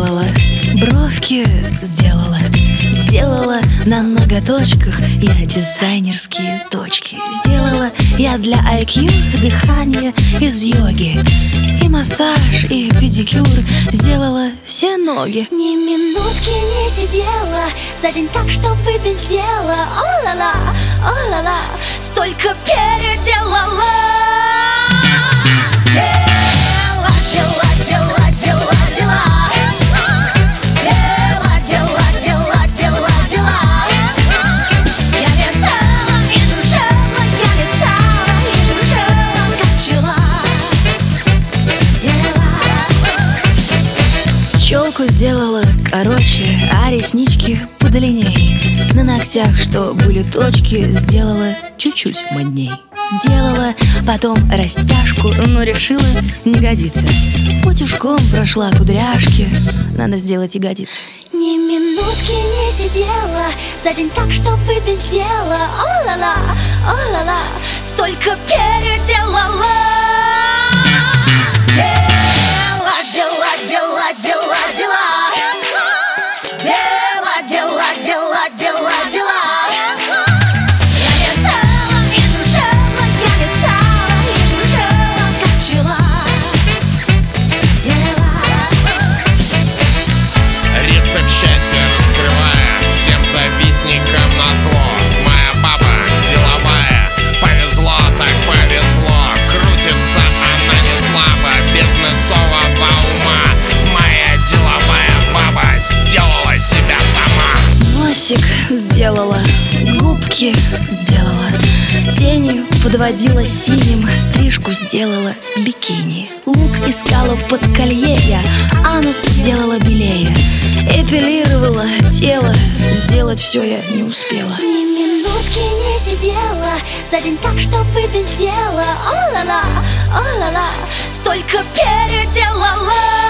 сделала, бровки сделала, сделала на ноготочках я дизайнерские точки. Сделала я для IQ дыхание из йоги, и массаж, и педикюр, сделала все ноги. Ни минутки не сидела за день так, чтобы без дела. О-ла-ла, о-ла-ла, столько переделала. Дела, дела, дела, дела, дела. Дела, дела, дела, дела, дела. Я летала и жужжала, я летала и жужжала, как пчела. Дела. Челку сделала короче, а реснички подлинней. На ногтях, что были точки, сделала чуть-чуть модней. Сделала потом растяжку, но решила не годится. Утюжком прошла кудряшки, надо сделать ягодицы. Ни минутки не сидела за день так, чтобы без дела. О-ла-ла, о-ла-ла, столько переделала. Дела, дела, дела, дела, дела. Дела, дела, дела, дела, дела. Я летала и жужжала, я летала и жужжала, как пчела. Дела. Рецепт счастья раскрывая всем завистникам назло. Моя баба деловая, повезло так повезло. Крутится она не слабо, бизнесового ума. Моя деловая баба сделала себя сама. Носик сделала, губки сделала, тенью подводила синим, стрижку сделала бикини. Лук искала под колье я, анус сделала белее. Эпилировала тело, сделать все я не успела. Ни минутки не сидела за день так, чтобы без дела. О-ла-ла, о-ла-ла, столько переделала.